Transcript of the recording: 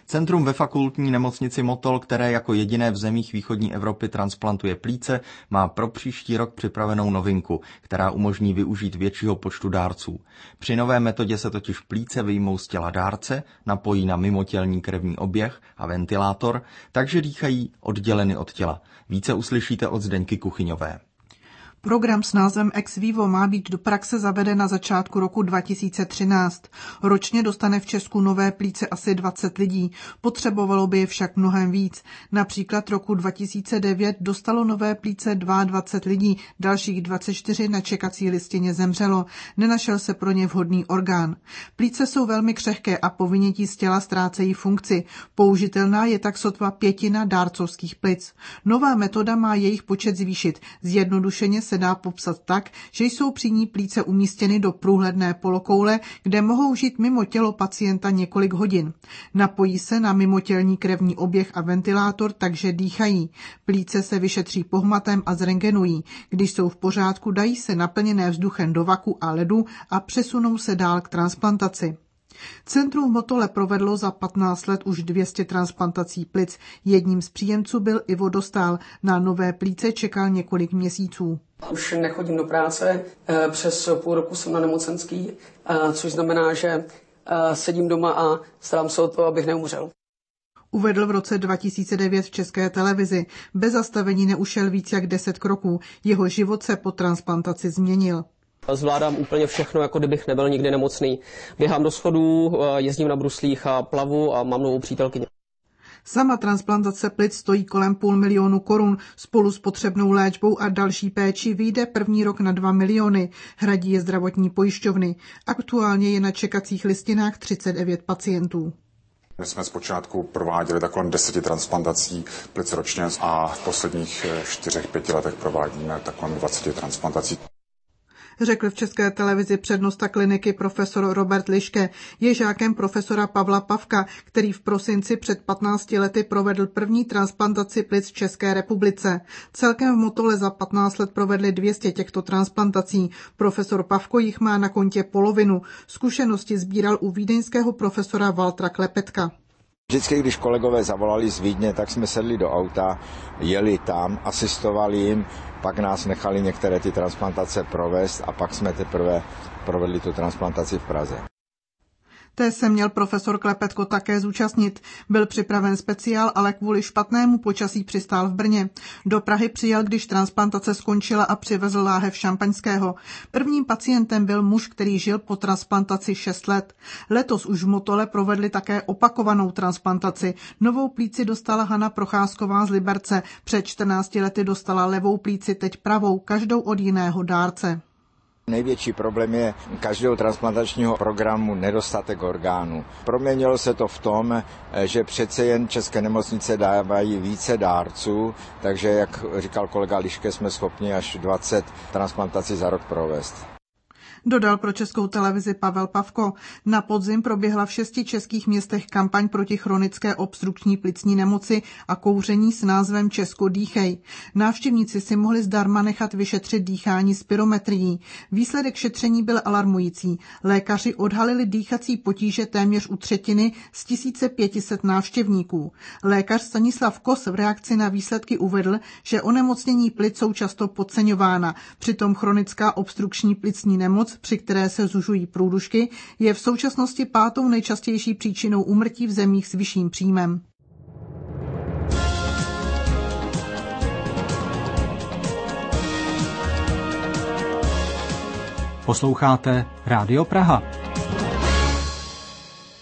Centrum ve fakultní nemocnici Motol, které jako jediné v zemích východní Evropy transplantuje plíce, má pro příští rok připravenou novinku, která umožní využít většího počtu dárců. Při nové metodě se totiž plíce vyjmou z těla dárce, napojí na mimotělní krevní oběh a ventilátor, takže dýchají odděleny od těla. Více uslyšíte od Zdeňky Kuchyňové. Program s názvem Ex Vivo má být do praxe zaveden na začátku roku 2013. Ročně dostane v Česku nové plíce asi 20 lidí, potřebovalo by je však mnohem víc. Například roku 2009 dostalo nové plíce 22 lidí, dalších 24 na čekací listině zemřelo. Nenašel se pro ně vhodný orgán. Plíce jsou velmi křehké a po vynětí z těla ztrácejí funkci. Použitelná je tak sotva 1/5 dárcovských plic. Nová metoda má jejich počet zvýšit. Zjednodušeně se dá popsat tak, že jsou při ní plíce umístěny do průhledné polokoule, kde mohou žít mimo tělo pacienta několik hodin. Napojí se na mimotělní krevní oběh a ventilátor, takže dýchají. Plíce se vyšetří pohmatem a zrentgenují. Když jsou v pořádku, dají se naplněné vzduchem do vaku a ledu a přesunou se dál k transplantaci. Centrum v Motole provedlo za 15 let už 200 transplantací plic. Jedním z příjemců byl Ivo Dostál. Na nové plíce čekal několik měsíců. Už nechodím do práce, přes půl roku jsem na nemocenský, což znamená, že sedím doma a starám se o to, abych neumřel. Uvedl v roce 2009 v České televizi. Bez zastavení neušel víc jak 10 kroků. Jeho život se po transplantaci změnil. Zvládám úplně všechno, jako kdybych nebyl nikdy nemocný. Běhám do schodů, jezdím na bruslích a plavu a mám novou přítelkyni. Sama transplantace plic stojí kolem 500 000 korun. Spolu s potřebnou léčbou a další péči vyjde první rok na 2 miliony. Hradí je zdravotní pojišťovny. Aktuálně je na čekacích listinách 39 pacientů. My jsme zpočátku prováděli tak kolem 10 transplantací plic ročně a v posledních 4-5 letech provádíme tak kolem 20 transplantací. Řekl v České televizi přednosta kliniky profesor Robert Liške. Je žákem profesora Pavla Pavka, který v prosinci před 15 lety provedl první transplantaci plic v České republice. Celkem v Motole za 15 let provedli 200 těchto transplantací. Profesor Pavko jich má na kontě polovinu. Zkušenosti sbíral u vídeňského profesora Waltra Klepetka. Vždycky, když kolegové zavolali z Vídně, tak jsme sedli do auta, jeli tam, asistovali jim, pak nás nechali některé ty transplantace provést a pak jsme teprve provedli tu transplantaci v Praze. Té se měl profesor Klepetko také zúčastnit. Byl připraven speciál, ale kvůli špatnému počasí přistál v Brně. Do Prahy přijel, když transplantace skončila a přivezl láhev šampaňského. Prvním pacientem byl muž, který žil po transplantaci 6 let. Letos už v Motole provedli také opakovanou transplantaci. Novou plíci dostala Hana Procházková z Liberce. Před 14 lety dostala levou plíci, teď pravou, každou od jiného dárce. Největší problém je každého transplantačního programu nedostatek orgánů. Proměnilo se to v tom, že přece jen české nemocnice dávají více dárců, takže, jak říkal kolega Liške, jsme schopni až 20 transplantací za rok provést. Dodal pro Českou televizi Pavel Pavko. Na podzim proběhla v 6 českých městech kampaň proti chronické obstrukční plicní nemoci a kouření s názvem Česko dýchej. Návštěvníci si mohli zdarma nechat vyšetřit dýchání spirometrií. Výsledek šetření byl alarmující. Lékaři odhalili dýchací potíže téměř u třetiny z 1500 návštěvníků. Lékař Stanislav Kos v reakci na výsledky uvedl, že onemocnění plic jsou často podceňována. Přitom chronická obstrukční plicní nemoc, při které se zužují průdušky, je v současnosti 5. nejčastější příčinou úmrtí v zemích s vyšším příjmem. Posloucháte Rádio Praha.